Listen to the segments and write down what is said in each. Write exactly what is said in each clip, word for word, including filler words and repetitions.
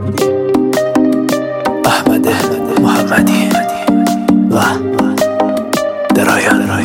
احمد محمدی و درایان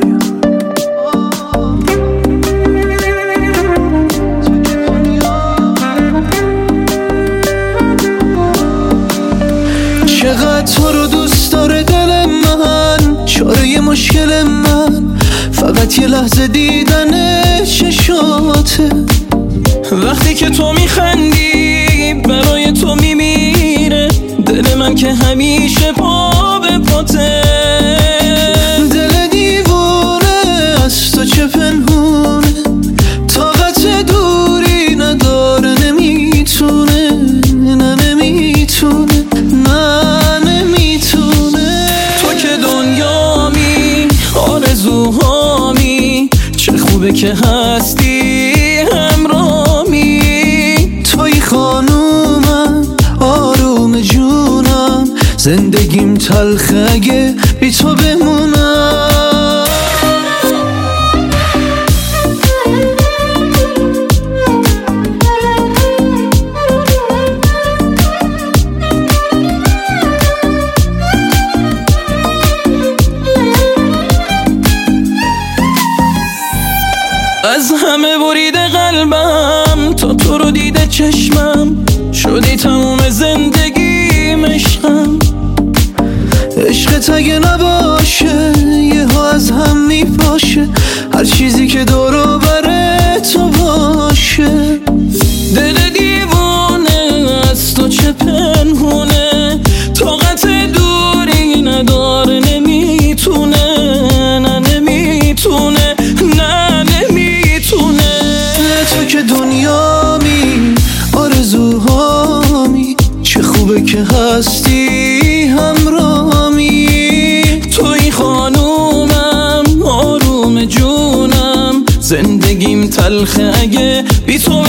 چقدر تو رو دوست داره دل من، چاره مشکل من فقط یه لحظه دیدن چشاته. وقتی که تو میخندی برای تو میمیره دل من که همیشه پا به پاته. دل دیوونه از تو چه پنهونه، طاقت دوری نداره، نمیتونه نه نمیتونه نه نمیتونه. تو که دنیامی آرزوهامی، چه خوبه که هستی همرامی. توی خانومم آروم جونم، زندگیم تلخه اگه بی تو بمونم. از همه بریده قلبم تا تو رو دیده چشمم، شدی تموم زندگیم عشقم. عشقت اگه نباشه یهو از هم میپاشه، هر چیزی که دور و بر تو باشه. دل دیوونه از تو چه پنهونه، طاقت دوری نداره، نمیتونه نه نمیتونه نه نمیتونه. تو که دنیامی آرزوهامی، چه خوبه که هستی همرامی. توی خانومم آروم جونم، زندگیم تلخه اگه بی تو